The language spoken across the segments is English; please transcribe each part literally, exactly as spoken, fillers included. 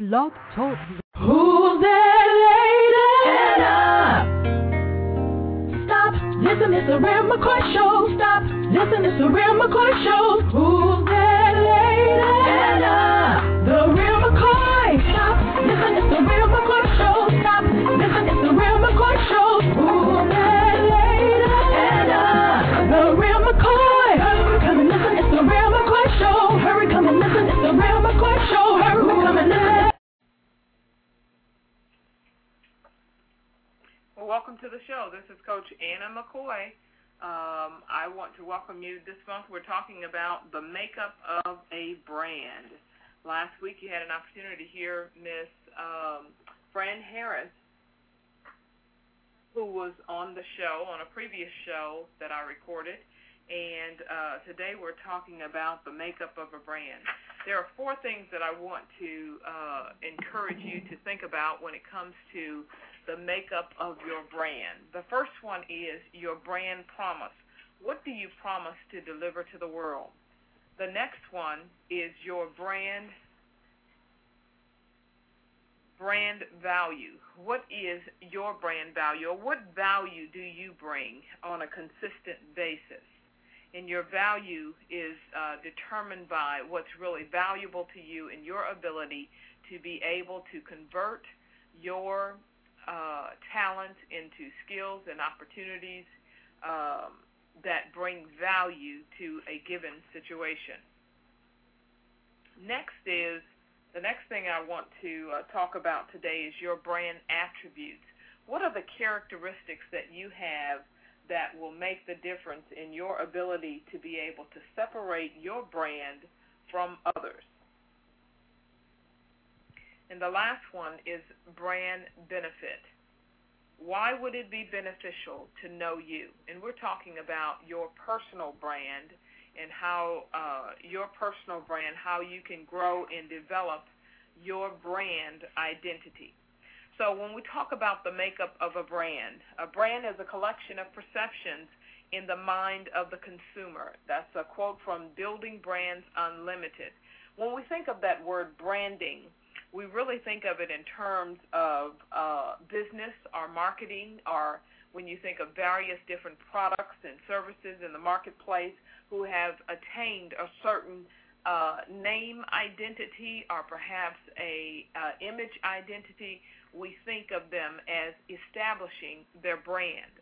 Blog Talk. Who's that lady? Stop, listen, it's the Real McCoy Show. Stop, listen, it's the Real McCoy Show. Who's that lady? The Real McCoy. Stop, listen, it's the Real McCoy Show. Stop, listen, it's the Real McCoy Show. Who's that lady? The Real McCoy. Hurry, come and listen, it's the Real McCoy Show. Hurry, come and listen, it's the Real McCoy Show. Hurry, come and listen. Well, welcome to the show. This is Coach Anna McCoy. Um, I want to welcome you. This month we're talking about the makeup of a brand. Last week you had an opportunity to hear Miss um, Fran Harris, who was on the show, on a previous show that I recorded. And uh, today we're talking about the makeup of a brand. There are four things that I want to uh, encourage you to think about when it comes to the makeup of your brand. The first one is your brand promise. What do you promise to deliver to the world? The next one is your brand brand value. What is your brand value, or what value do you bring on a consistent basis? And your value is uh, determined by what's really valuable to you and your ability to be able to convert your uh, talents into skills and opportunities um, that bring value to a given situation. Next is, the next thing I want to uh, talk about today is your brand attributes. What are the characteristics that you have that will make the difference in your ability to be able to separate your brand from others? And the last one is brand benefit. Why would it be beneficial to know you? And we're talking about your personal brand and how uh, your personal brand, how you can grow and develop your brand identity. So when we talk about the makeup of a brand, a brand is a collection of perceptions in the mind of the consumer. That's a quote from Building Brands Unlimited. When we think of that word branding, we really think of it in terms of uh, business or marketing, or when you think of various different products and services in the marketplace who have attained a certain uh, name identity or perhaps a uh, image identity. We think of them as establishing their brand.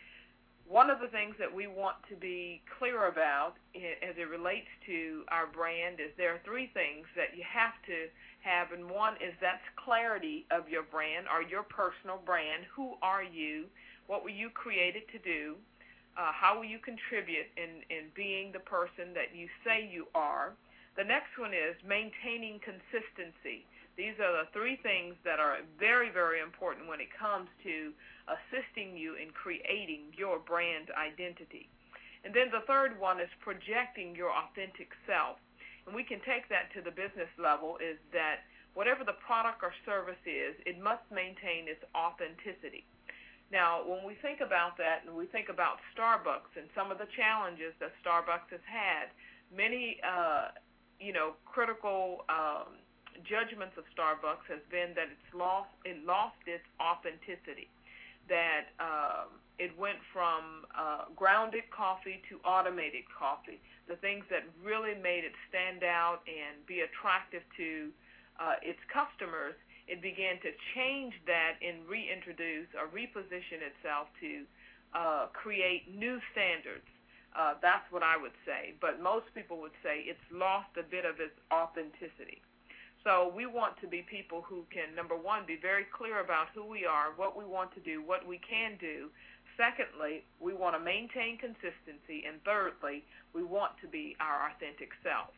One of the things that we want to be clear about as it relates to our brand is there are three things that you have to have, and one is that's clarity of your brand or your personal brand. Who are you? What were you created to do? Uh, how will you contribute in, in being the person that you say you are? The next one is maintaining consistency. These are the three things that are very, very important when it comes to assisting you in creating your brand identity. And then the third one is projecting your authentic self. And we can take that to the business level, is that whatever the product or service is, it must maintain its authenticity. Now, when we think about that and we think about Starbucks and some of the challenges that Starbucks has had, many, uh, you know, critical um, judgments of Starbucks has been that it's lost, it lost its authenticity, that um, it went from uh, grounded coffee to automated coffee, the things that really made it stand out and be attractive to uh, its customers. It began to change that and reintroduce or reposition itself to uh, create new standards. Uh, that's what I would say. But most people would say it's lost a bit of its authenticity. So we want to be people who can, number one, be very clear about who we are, what we want to do, what we can do. Secondly, we want to maintain consistency. And thirdly, we want to be our authentic self.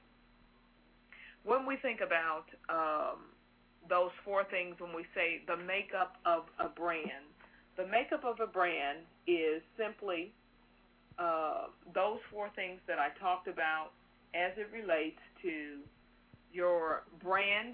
When we think about um, those four things, when we say the makeup of a brand, the makeup of a brand is simply uh, those four things that I talked about as it relates to your brand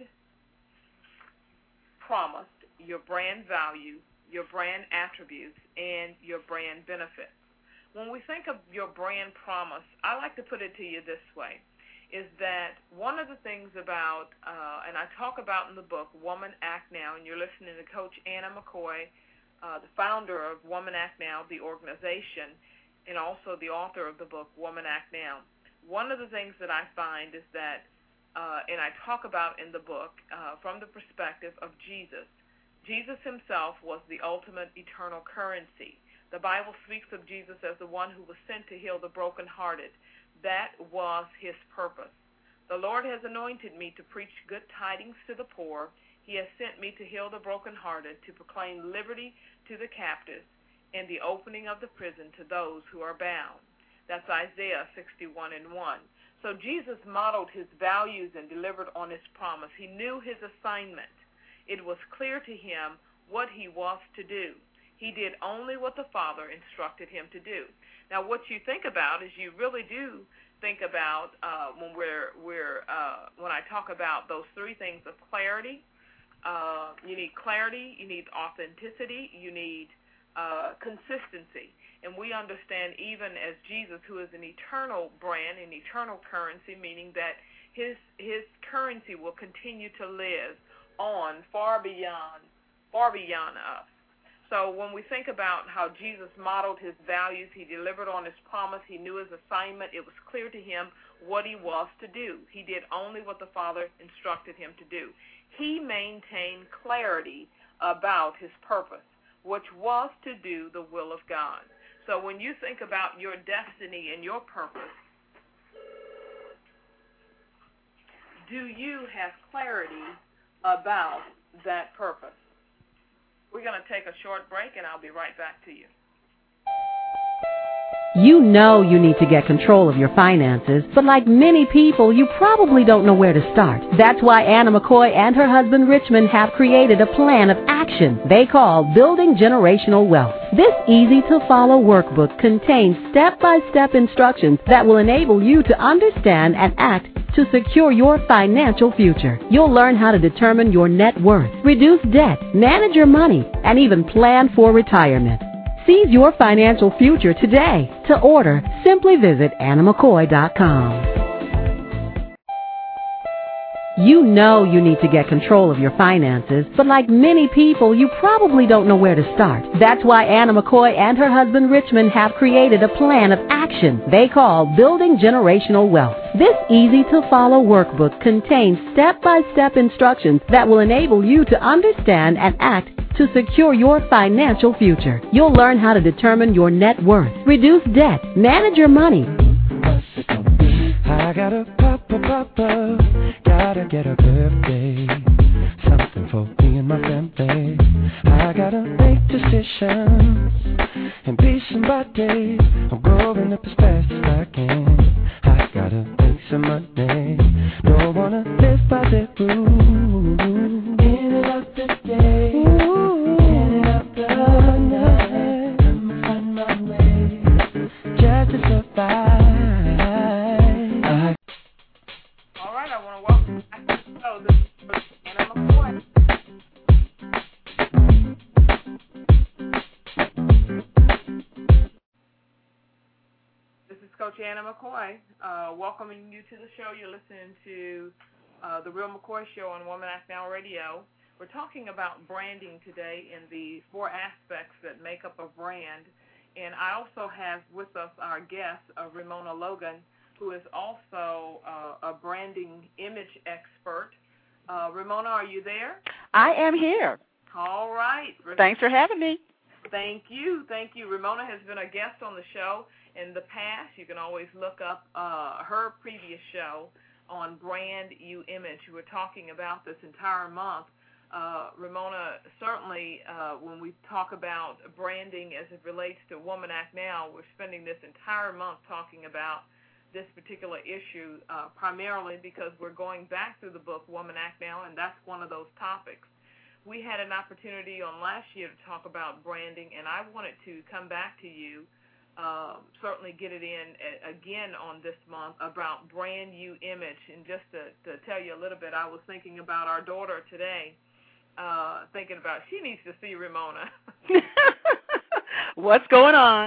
promise, your brand value, your brand attributes, and your brand benefits. When we think of your brand promise, I like to put it to you this way. is that one of the things about, uh, and I talk about in the book, Woman Act Now, and you're listening to Coach Anna McCoy, uh, the founder of Woman Act Now, the organization, and also the author of the book, Woman Act Now. One of the things that I find is that, uh, and I talk about in the book uh, from the perspective of Jesus. Jesus himself was the ultimate eternal currency. The Bible speaks of Jesus as the one who was sent to heal the brokenhearted. That was his purpose. The Lord has anointed me to preach good tidings to the poor. He has sent me to heal the brokenhearted, to proclaim liberty to the captives, and the opening of the prison to those who are bound. That's Isaiah sixty-one and one. So Jesus modeled his values and delivered on his promise. He knew his assignment. It was clear to him what he was to do. He did only what the Father instructed him to do. Now, what you think about is you really do think about uh, when we're we're uh, when I talk about those three things of clarity. Uh, you need clarity, you need authenticity, you need uh, consistency, and we understand even as Jesus, who is an eternal brand, an eternal currency, meaning that his his currency will continue to live on far beyond far beyond us. So when we think about how Jesus modeled his values, he delivered on his promise, he knew his assignment, it was clear to him what he was to do. He did only what the Father instructed him to do. He maintained clarity about his purpose, which was to do the will of God. So when you think about your destiny and your purpose, do you have clarity about that purpose? We're going to take a short break, and I'll be right back to you. You know you need to get control of your finances, but like many people, you probably don't know where to start. That's why Anna McCoy and her husband Richmond have created a plan of action they call Building Generational Wealth. This easy-to-follow workbook contains step-by-step instructions that will enable you to understand and act to secure your financial future. You'll learn how to determine your net worth, reduce debt, manage your money, and even plan for retirement. Seize your financial future today. To order, simply visit anna mccoy dot com. You know you need to get control of your finances, but like many people, you probably don't know where to start. That's why Anna McCoy and her husband Richmond have created a plan of action they call Building Generational Wealth. This easy-to-follow workbook contains step-by-step instructions that will enable you to understand and act to secure your financial future. You'll learn how to determine your net worth, reduce debt, manage your money. I got a papa, papa, gotta get a birthday, something for me and my family. I gotta make decisions and be somebody. I'm growing up as fast as I can. I gotta make some money, don't wanna live by the rules. In and out the day, in and out the night, I'ma find my way just to survive. All right, I want to welcome back to the show. This is Anna McCoy. This is Coach Anna McCoy, uh, welcoming you to the show. You're listening to uh, The Real McCoy Show on Woman Act Now Radio. We're talking about branding today and the four aspects that make up a brand. And I also have with us our guest, uh, Ramona Logan, who is also uh, a branding image expert. Uh, Ramona, are you there? I am here. All right. Thanks for having me. Thank you. Thank you. Ramona has been a guest on the show in the past. You can always look up uh, her previous show on Brand You Image. We're talking about this entire month. Uh, Ramona, certainly uh, when we talk about branding as it relates to Woman Act Now, we're spending this entire month talking about this particular issue, uh, primarily because we're going back through the book Woman Act Now, and that's one of those topics. We had an opportunity on last year to talk about branding, and I wanted to come back to you, uh, certainly get it in a, again on this month about Brand You Image. And just to, to tell you a little bit, I was thinking about our daughter today, uh, thinking about she needs to see Ramona. What's going on?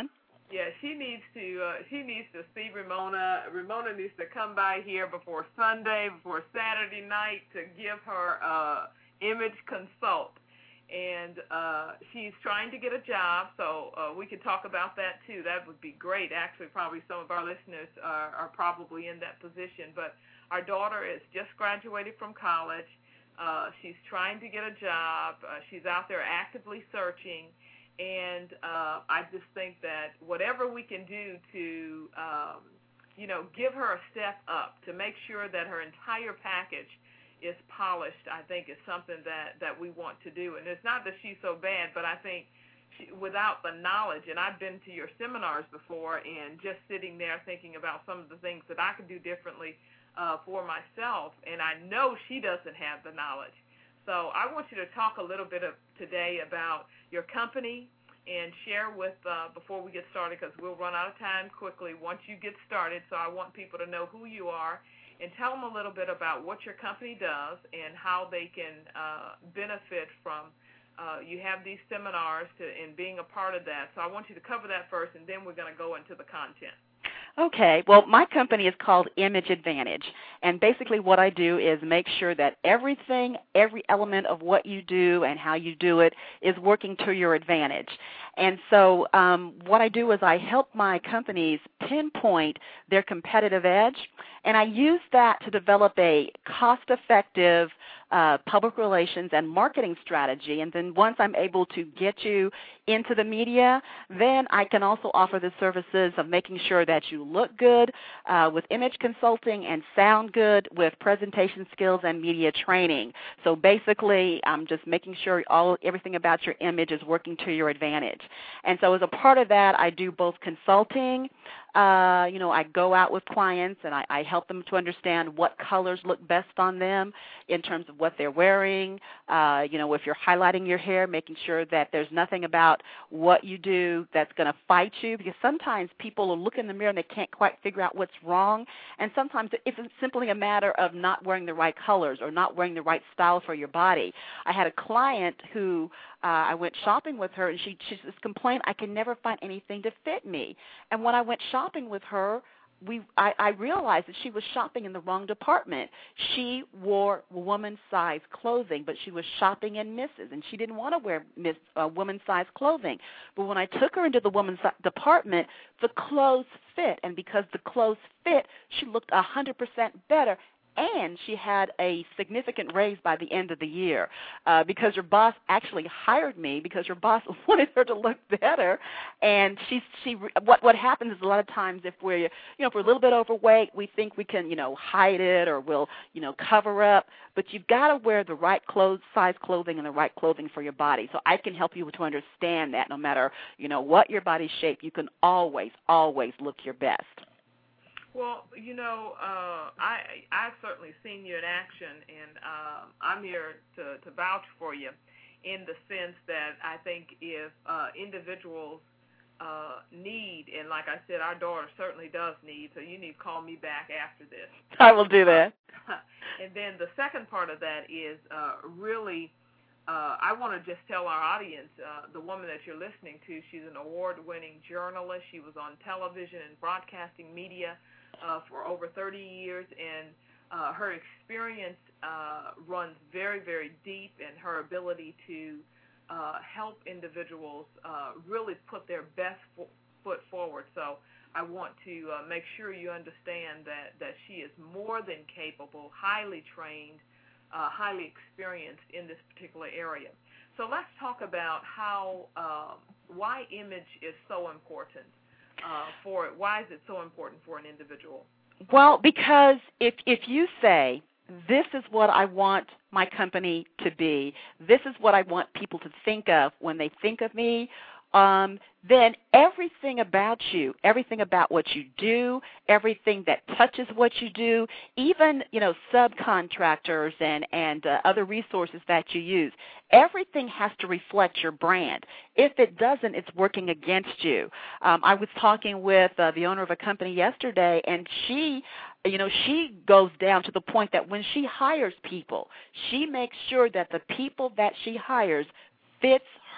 Yeah, she needs to. Uh, she needs to see Ramona. Ramona needs to come by here before Sunday, before Saturday night, to give her uh, image consult. And uh, she's trying to get a job, so uh, we could talk about that too. That would be great. Actually, probably some of our listeners are, are probably in that position. But our daughter is just graduated from college. Uh, she's trying to get a job. Uh, she's out there actively searching. And uh, I just think that whatever we can do to, um, you know, give her a step up, to make sure that her entire package is polished, I think is something that, that we want to do. And it's not that she's so bad, but I think she, without the knowledge, and I've been to your seminars before, and just sitting there thinking about some of the things that I could do differently uh, for myself, and I know she doesn't have the knowledge. So I want you to talk a little bit of today about your company and share with, uh, before we get started, because we'll run out of time quickly once you get started, so I want people to know who you are, and tell them a little bit about what your company does and how they can uh, benefit from, uh, you have these seminars to, and being a part of that. So I want you to cover that first, and then we're going to go into the content. Okay. Well, my company is called Image Advantage, and basically what I do is make sure that everything, every element of what you do and how you do it is working to your advantage. And so um, what I do is I help my companies pinpoint their competitive edge, and I use that to develop a cost-effective uh, public relations and marketing strategy. And then once I'm able to get you into the media, then I can also offer the services of making sure that you look good uh, with image consulting and sound good with presentation skills and media training. So basically, I'm just making sure all everything about your image is working to your advantage. And so as a part of that, I do both consulting. Uh, you know, I go out with clients and I, I help them to understand what colors look best on them in terms of what they're wearing. Uh, you know, if you're highlighting your hair, making sure that there's nothing about what you do that's going to fight you, because sometimes people will look in the mirror and they can't quite figure out what's wrong. And sometimes it's simply a matter of not wearing the right colors or not wearing the right style for your body. I had a client who uh, I went shopping with her, and she, she just complained, I can never find anything to fit me. And when I went shopping with her, we I, I realized that she was shopping in the wrong department. She wore woman-size clothing, but she was shopping in misses, and she didn't want to wear miss, uh, woman-size clothing. But when I took her into the woman's department, the clothes fit, and because the clothes fit, she looked one hundred percent better. And she had a significant raise by the end of the year uh, because her boss actually hired me because her boss wanted her to look better. And she, she, what what happens is a lot of times if we're, you know, if we're a little bit overweight, we think we can, you know, hide it or we'll, you know, cover up. But you've got to wear the right clothes, size clothing and the right clothing for your body. So I can help you to understand that no matter, you know, what your body shape, you can always, always look your best. Well, you know, uh, I, I've certainly seen you in action, and uh, I'm here to, to vouch for you in the sense that I think if uh, individuals uh, need, and like I said, our daughter certainly does need, so you need to call me back after this. I will do that. And then the second part of that is uh, really, uh, I want to just tell our audience, uh, the woman that you're listening to, she's an award-winning journalist. She was on television and broadcasting media Uh, for over thirty years, and uh, her experience uh, runs very, very deep, and her ability to uh, help individuals uh, really put their best fo- foot forward. So I want to uh, make sure you understand that, that she is more than capable, highly trained, uh, highly experienced in this particular area. So let's talk about how, uh, why image is so important. Uh, for it. Why is it so important for an individual? Well, because if if you say, this is what I want my company to be, this is what I want people to think of when they think of me, um, then everything about you, everything about what you do, everything that touches what you do, even, you know, subcontractors and, and uh, other resources that you use, everything has to reflect your brand. If it doesn't, it's working against you. Um, I was talking with uh, the owner of a company yesterday, and she, you know, she goes down to the point that when she hires people, she makes sure that the people that she hires fits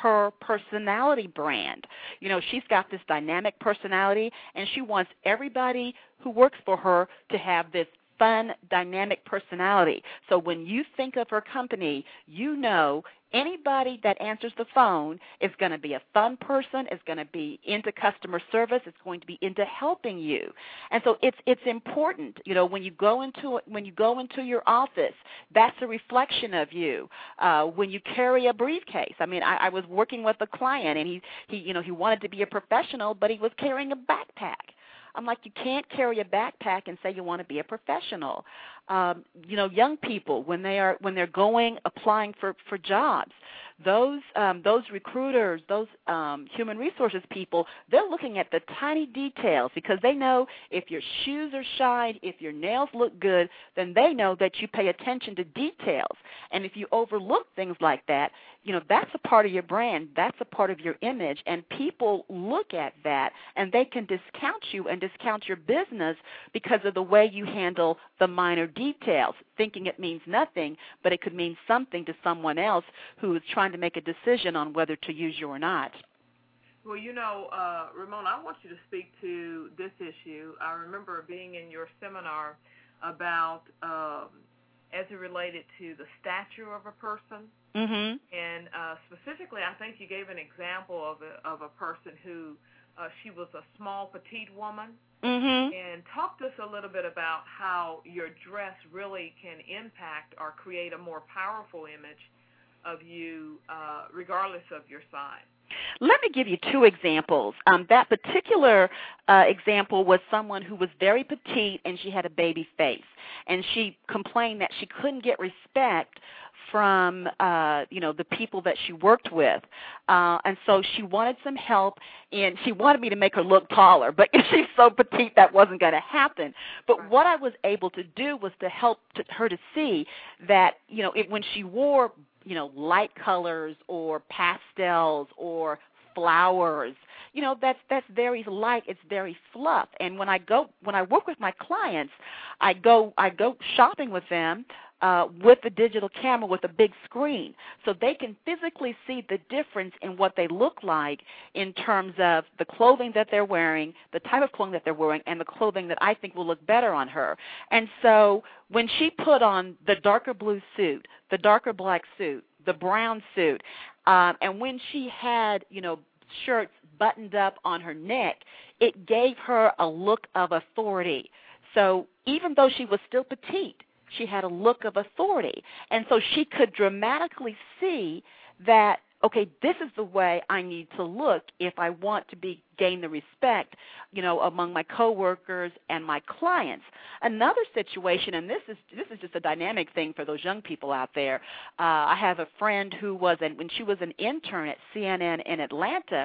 her personality brand. You know, she's got this dynamic personality, and she wants everybody who works for her to have this fun, dynamic personality. So when you think of her company, you know anybody that answers the phone is going to be a fun person, is going to be into customer service, is going to be into helping you. And so it's it's important, you know, when you go into when you go into your office, that's a reflection of you. Uh, when you carry a briefcase, I mean, I, I was working with a client, and he he you know he wanted to be a professional, but he was carrying a backpack. I'm like, you can't carry a backpack and say you want to be a professional. Um, you know, young people, when they are when they're going applying for, for jobs, those um, those recruiters, those um, human resources people, they're looking at the tiny details, because they know if your shoes are shined, if your nails look good, then they know that you pay attention to details. And if you overlook things like that, you know, that's a part of your brand, that's a part of your image, and people look at that and they can discount you and discount your business because of the way you handle the minor details, thinking it means nothing, but it could mean something to someone else who is trying to make a decision on whether to use you or not. Well, you know, uh, Ramona, I want you to speak to this issue. I remember being in your seminar about um, as it related to the stature of a person. Mm-hmm. And uh, specifically, I think you gave an example of a, of a person who uh, she was a small, petite woman. Mm-hmm. And talk to us a little bit about how your dress really can impact or create a more powerful image of you uh, regardless of your size. Let me give you two examples. Um, that particular uh, example was someone who was very petite and she had a baby face. And she complained that she couldn't get respect from, uh, you know, the people that she worked with. Uh, and so she wanted some help, and she wanted me to make her look taller. But she's so petite that wasn't going to happen. But what I was able to do was to help to, her to see that, you know, it, when she wore, you know, light colors or pastels or flowers, you know, that's that's very light, it's very fluff. And when I go when I work with my clients, I go I go shopping with them uh, with the digital camera with a big screen, so they can physically see the difference in what they look like in terms of the clothing that they're wearing, the type of clothing that they're wearing, and the clothing that I think will look better on her. And so when she put on the darker blue suit, the darker black suit, the brown suit, um, and when she had, you know, shirts buttoned up on her neck, it gave her a look of authority. So even though she was still petite, she had a look of authority. And so she could dramatically see that, okay, this is the way I need to look if I want to be gain the respect, you know, among my coworkers and my clients. Another situation, and this is this is just a dynamic thing for those young people out there. Uh, I have a friend who was, an, when she was an intern at C N N in Atlanta,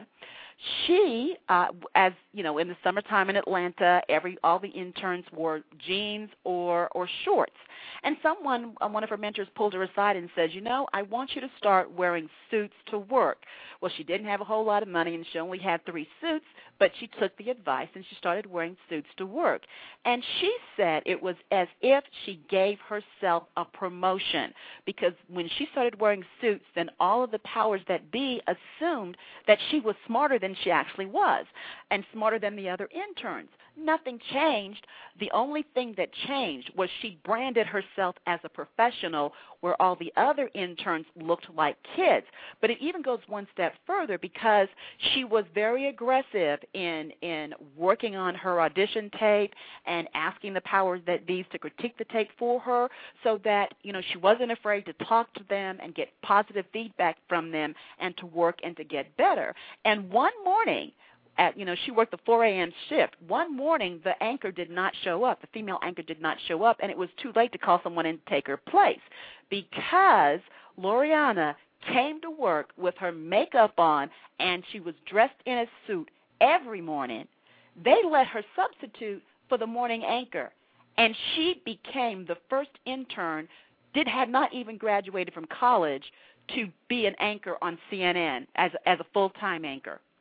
she, uh, as you know, in the summertime in Atlanta, every all the interns wore jeans or or shorts. And someone, one of her mentors, pulled her aside and says, you know, I want you to start wearing suits to work. Well, she didn't have a whole lot of money, and she only had three suits, but she took the advice and she started wearing suits to work. And she said it was as if she gave herself a promotion, because when she started wearing suits, then all of the powers that be assumed that she was smarter than she actually was, and smarter than the other interns. Nothing changed. The only thing that changed was she branded herself as a professional, where all the other interns looked like kids. But it even goes one step further, because she was very aggressive in in working on her audition tape and asking the powers that be to critique the tape for her, so that, you know, she wasn't afraid to talk to them and get positive feedback from them and to work and to get better. And one morning, At, you know, she worked the four a.m. shift. One morning, the anchor did not show up. The female anchor did not show up, and it was too late to call someone in to take her place, because Loriana came to work with her makeup on, and she was dressed in a suit every morning. They let her substitute for the morning anchor, and she became the first intern, did had not even graduated from college, to be an anchor on C N N as as a full-time anchor.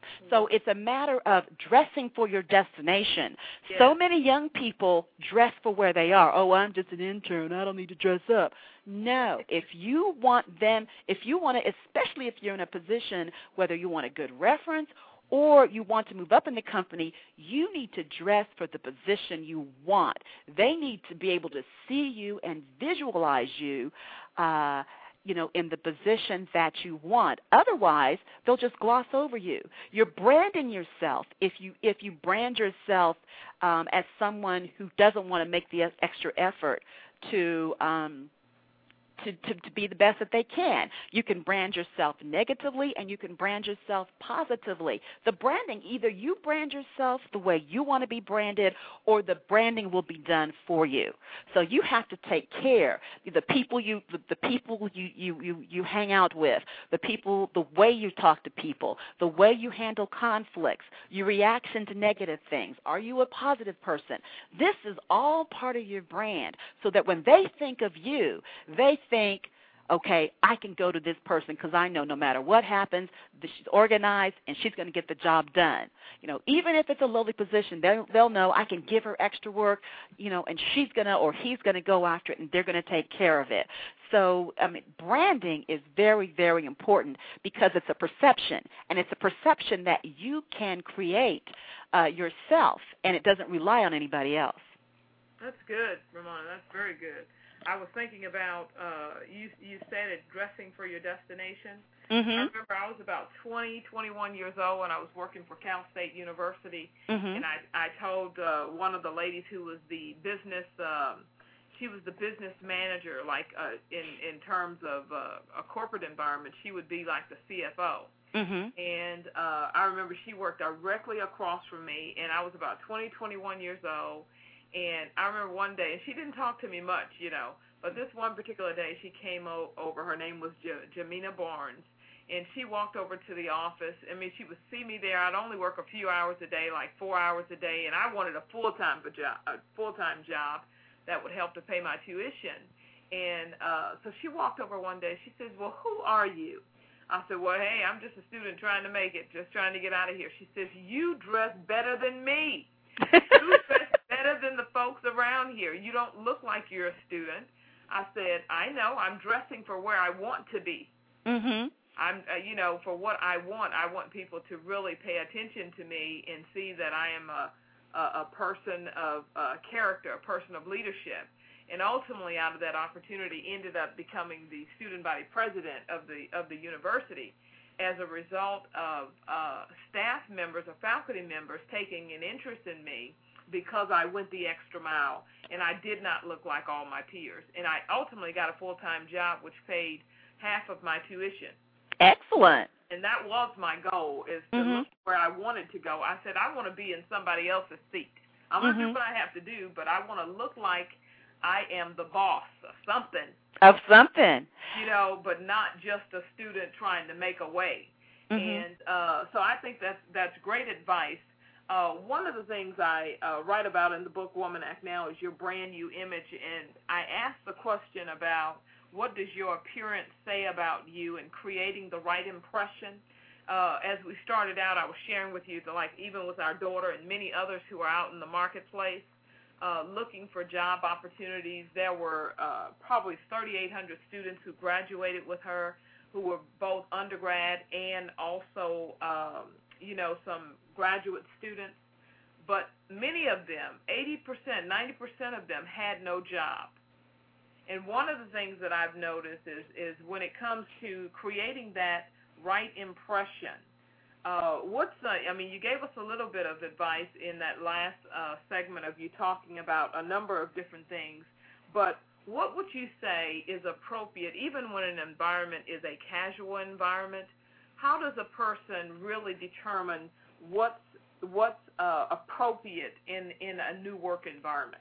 So it's a matter of dressing for your destination. Yeah. So many young people dress for where they are. Oh, I'm just an intern. I don't need to dress up. No. If you want them, if you want to, especially if you're in a position, whether you want a good reference or you want to move up in the company, you need to dress for the position you want. They need to be able to see you and visualize you uh, you know, in the position that you want. Otherwise, they'll just gloss over you. You're branding yourself. If you if you brand yourself um, as someone who doesn't want to make the extra effort to um, To, to, to be the best that they can. You can brand yourself negatively and you can brand yourself positively. The branding, either you brand yourself the way you want to be branded or the branding will be done for you. So you have to take care. The people you the, the people you, you, you, you hang out with, the people, the way you talk to people, the way you handle conflicts, your reaction to negative things. Are you a positive person? This is all part of your brand so that when they think of you, they think, okay, I can go to this person because I know no matter what happens, she's organized and she's going to get the job done. You know, even if it's a lowly position, they'll, they'll know I can give her extra work, you know, and she's going to or he's going to go after it and they're going to take care of it. So, I mean, branding is very, very important because it's a perception, and it's a perception that you can create uh, yourself, and it doesn't rely on anybody else. That's good, Ramona. That's very good. I was thinking about, uh, you you said it, dressing for your destination. Mm-hmm. I remember I was about twenty, twenty-one years old, and I was working for Cal State University, mm-hmm. and I, I told uh, one of the ladies who was the business, um, she was the business manager, like uh, in, in terms of uh, a corporate environment, she would be like the C F O. Mm-hmm. And uh, I remember she worked directly across from me, and I was about twenty, twenty-one years old. And I remember one day, and she didn't talk to me much, you know, but this one particular day she came o- over. Her name was J- Jamina Barnes, and she walked over to the office. I mean, she would see me there. I'd only work a few hours a day, like four hours a day, and I wanted a full-time job, a full-time job that would help to pay my tuition. And uh, so she walked over one day. She says, well, who are you? I said, well, hey, I'm just a student trying to make it, just trying to get out of here. She says, you dress better than me. You dress better than the folks around here. You don't look like you're a student. I said, I know. I'm dressing for where I want to be. Mm-hmm. I'm, uh, you know, for what I want. I want people to really pay attention to me and see that I am a, a, a person of uh, character, a person of leadership. And ultimately, out of that opportunity, ended up becoming the student body president of the of the university as a result of uh, staff members or faculty members taking an interest in me because I went the extra mile and I did not look like all my peers. And I ultimately got a full-time job which paid half of my tuition. Excellent. And that was my goal, is to mm-hmm. look where I wanted to go. I said, I want to be in somebody else's seat. I'm going to mm-hmm. do what I have to do, but I want to look like I am the boss of something. Of something. You know, but not just a student trying to make a way. Mm-hmm. And uh, so I think that's, that's great advice. Uh, one of the things I uh, write about in the book Woman Act Now is your brand new image. And I asked the question about what does your appearance say about you and creating the right impression. Uh, as we started out, I was sharing with you that, like, even with our daughter and many others who are out in the marketplace, Uh, looking for job opportunities. There were uh, probably thirty-eight hundred students who graduated with her, who were both undergrad and also, um, you know, some graduate students. But many of them, eighty percent, ninety percent of them had no job. And one of the things that I've noticed is, is when it comes to creating that right impression, Uh, what's the, I mean, you gave us a little bit of advice in that last uh, segment of you talking about a number of different things, but what would you say is appropriate, even when an environment is a casual environment? How does a person really determine what's, what's uh, appropriate in, in a new work environment?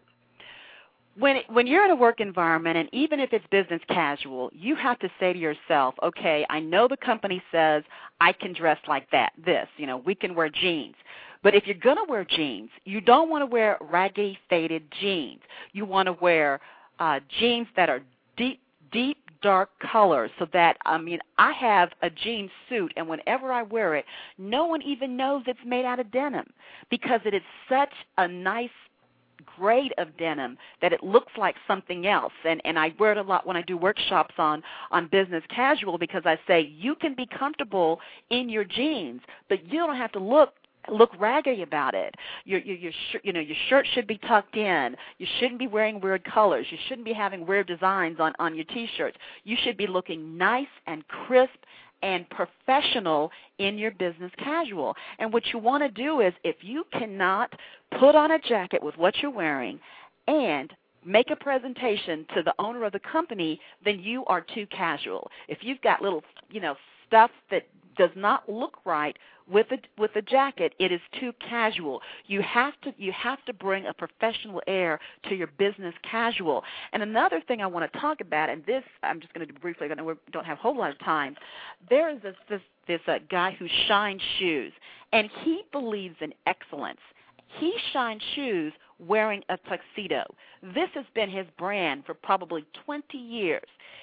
When when you're in a work environment, and even if it's business casual, you have to say to yourself, okay, I know the company says I can dress like that, this, you know, we can wear jeans. But if you're going to wear jeans, you don't want to wear raggy, faded jeans. You want to wear uh, jeans that are deep, deep, dark colors so that, I mean, I have a jean suit, and whenever I wear it, no one even knows it's made out of denim because it is such a nice grade of denim that it looks like something else. And, and I wear it a lot when I do workshops on, on business casual because I say you can be comfortable in your jeans, but you don't have to look look raggedy about it. Your your your, sh- you know, your shirt should be tucked in. You shouldn't be wearing weird colors. You shouldn't be having weird designs on, on your T-shirts. You should be looking nice and crisp and professional in your business casual. And what you want to do is if you cannot put on a jacket with what you're wearing and make a presentation to the owner of the company, then you are too casual. If you've got little, you know, stuff that does not look right with a with a jacket, it is too casual. You have to you have to bring a professional air to your business casual. And another thing I want to talk about, and this I'm just going to do briefly, I know we don't have a whole lot of time. There is this this this uh, guy who shines shoes, and he believes in excellence. He shines shoes wearing a tuxedo. This has been his brand for probably twenty years.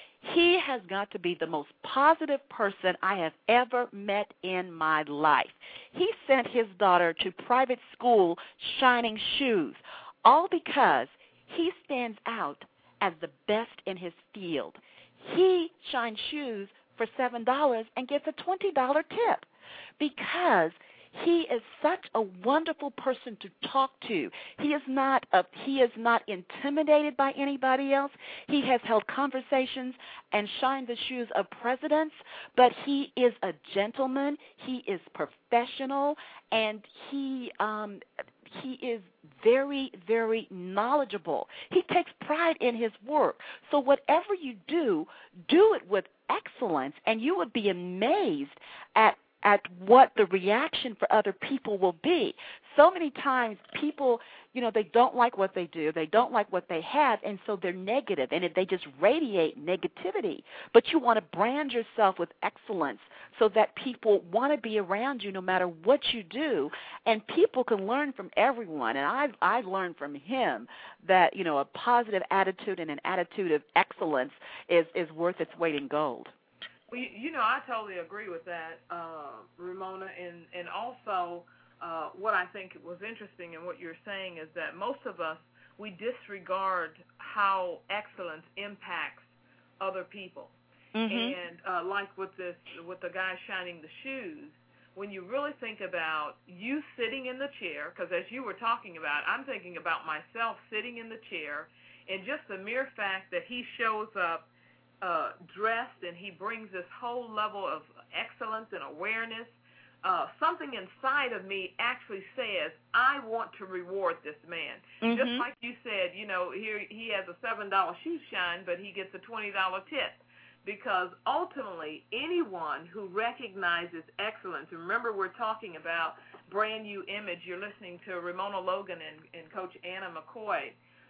He has got to be the most positive person I have ever met in my life. He sent his daughter to private school shining shoes, all because he stands out as the best in his field. He shines shoes for seven dollars and gets a twenty dollars tip because he is such a wonderful person to talk to. He is not a, he is not intimidated by anybody else. He has held conversations and shined the shoes of presidents, but he is a gentleman. He is professional, and he um, he is very, very knowledgeable. He takes pride in his work. So whatever you do, do it with excellence, and you would be amazed at at what the reaction for other people will be. So many times people, you know, they don't like what they do. They don't like what they have, and so they're negative, and they just radiate negativity. But you want to brand yourself with excellence so that people want to be around you no matter what you do, and people can learn from everyone. And I've, I've learned from him that, you know, a positive attitude and an attitude of excellence is, is worth its weight in gold. Well, you know, I totally agree with that, uh, Ramona, and, and also uh, what I think was interesting in what you're saying is that most of us, we disregard how excellence impacts other people. Mm-hmm. And uh, like with this, with the guy shining the shoes, when you really think about you sitting in the chair, because as you were talking about, I'm thinking about myself sitting in the chair, and just the mere fact that he shows up Uh, dressed, and he brings this whole level of excellence and awareness, uh, something inside of me actually says, I want to reward this man. Mm-hmm. Just like you said, you know, here he has a seven dollars shoe shine, but he gets a twenty dollars tip. Because ultimately, anyone who recognizes excellence, and remember we're talking about brand new image, you're listening to Ramona Logan and, and Coach Anna McCoy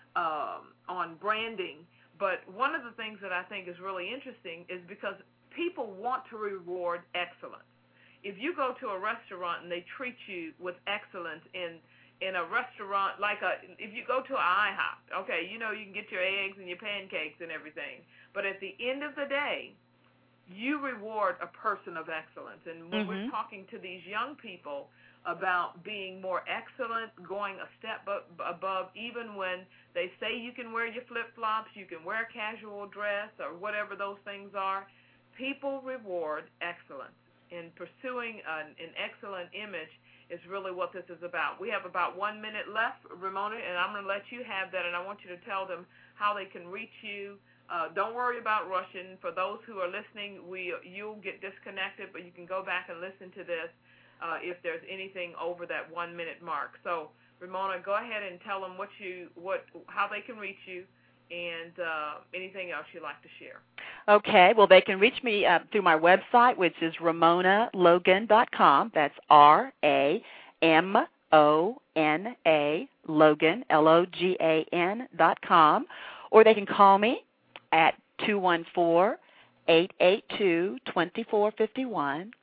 um, on branding. But one of the things that I think is really interesting is because people want to reward excellence. If you go to a restaurant and they treat you with excellence in in a restaurant, like a, if you go to an IHOP, okay, you know you can get your eggs and your pancakes and everything. But at the end of the day, you reward a person of excellence. And when mm-hmm. we're talking to these young people about being more excellent, going a step above, even when they say you can wear your flip-flops, you can wear casual dress or whatever those things are, people reward excellence. And pursuing an, an excellent image is really what this is about. We have about one minute left, Ramona, and I'm going to let you have that, and I want you to tell them how they can reach you. Uh, don't worry about rushing. For those who are listening, we you'll get disconnected, but you can go back and listen to this. Uh, if there's anything over that one-minute mark. So, Ramona, go ahead and tell them what you, what, how they can reach you, and uh, anything else you'd like to share. Okay. Well, they can reach me uh, through my website, which is ramona logan dot com. That's R A M O N A, Logan, L O G A N dot com. Or they can call me at two one four, eight eight two, two four five one.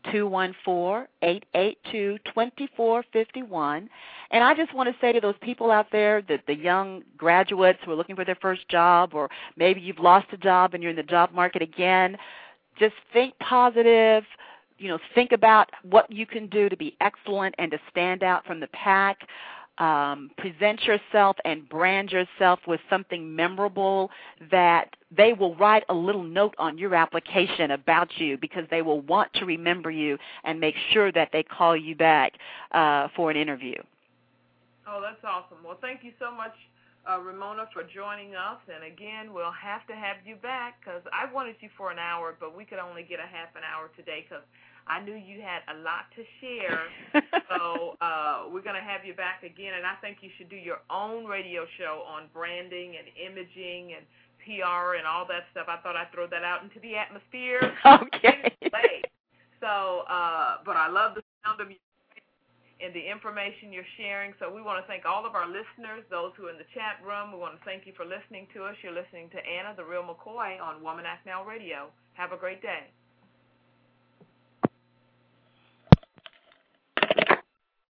two one four, eight eight two, two four five one. And I just want to say to those people out there, that the young graduates who are looking for their first job, or maybe you've lost a job and you're in the job market again, just think positive. You know, think about what you can do to be excellent and to stand out from the pack. Um, present yourself and brand yourself with something memorable that they will write a little note on your application about you, because they will want to remember you and make sure that they call you back uh, for an interview. Oh, that's awesome. Well, thank you so much, uh, Ramona, for joining us. And, again, we'll have to have you back, because I wanted you for an hour, but we could only get a half an hour today because I knew you had a lot to share, so uh, we're going to have you back again, and I think you should do your own radio show on branding and imaging and P R and all that stuff. I thought I'd throw that out into the atmosphere. Okay. So, uh, but I love the sound of you and the information you're sharing, so we want to thank all of our listeners, those who are in the chat room. We want to thank you for listening to us. You're listening to Anna, the Real McCoy, on Woman Act Now Radio. Have a great day.